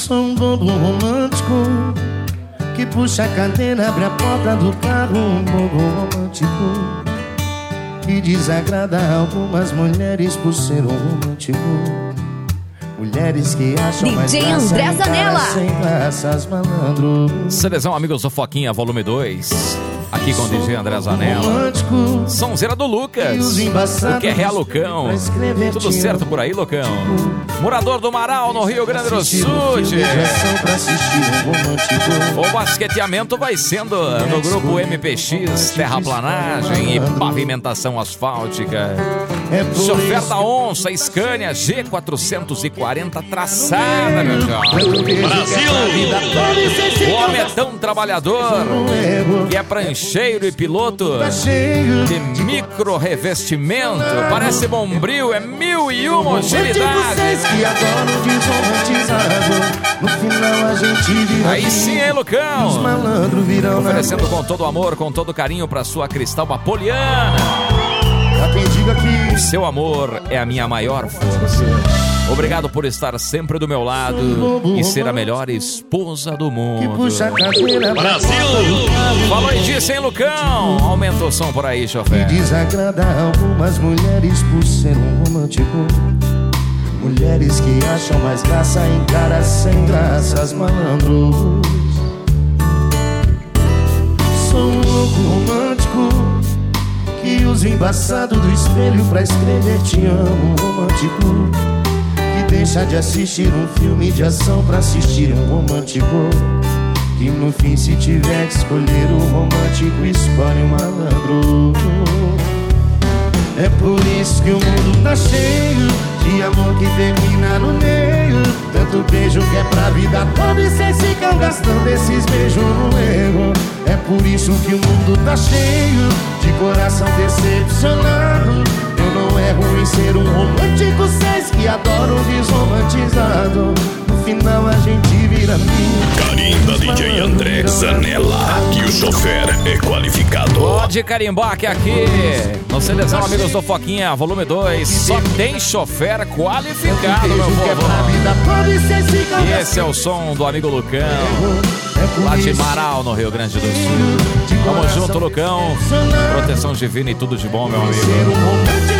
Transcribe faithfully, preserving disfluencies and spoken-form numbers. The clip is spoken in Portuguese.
Sou um bobo romântico que puxa a cadeira, abre a porta do carro. Um bobo romântico que desagrada algumas mulheres por ser um romântico. Mulheres que acham mais D J graça André em cara Zanella. sem graças, malandro. Seleção Amigos do Foquinha, volume dois. Aqui com o D J André Zanella. Sonzeira do Lucas. O que é real, Lucão? Tudo certo por aí, Lucão? Morador do Marau, no Rio Grande do Sul. O basqueteamento vai sendo no grupo M P X, terraplanagem e pavimentação asfáltica. Chofer da Onça, Scania G quatrocentos e quarenta traçada, meu jovem. Brasil! O homem é tão trabalhador que é prancheiro e piloto de micro revestimento. Parece Bombril, é mil e uma agilidades. Aí sim, hein, Lucão? Oferecendo com todo amor, com todo carinho pra sua Cristal Poliana. O seu amor é a minha maior força. Obrigado por estar sempre do meu lado e ser a melhor esposa do mundo. Brasil! Falou e disse, hein, Lucão? Aumenta o som por aí, chofer. Que desagrada algumas mulheres por ser um romântico. Mulheres que acham mais graça em caras sem graças, malandros. Sou um louco romântico que usa o embaçado do espelho pra escrever te amo, romântico. Que deixa de assistir um filme de ação pra assistir um romântico. Que no fim, se tiver que escolher o romântico, escolhe o malandro. É por isso que o mundo tá cheio de amor que termina no meio. Tanto beijo que é pra vida toda e cês ficam gastando esses beijos no erro. É por isso que o mundo tá cheio de coração decepcionado. Eu não erro em ser um romântico, cês que adoram desromantizado. No final a gente vira amigo. Carimba D J André Zanella. Aqui o chofer é qualificado. Pode carimbar que aqui no Seleção Amigos do Foquinha, volume dois, só tem chofer qualificado, meu povo. E esse é o som do amigo Lucão, lá de Marau, no Rio Grande do Sul. Tamo junto, Lucão. Proteção divina e tudo de bom, meu amigo.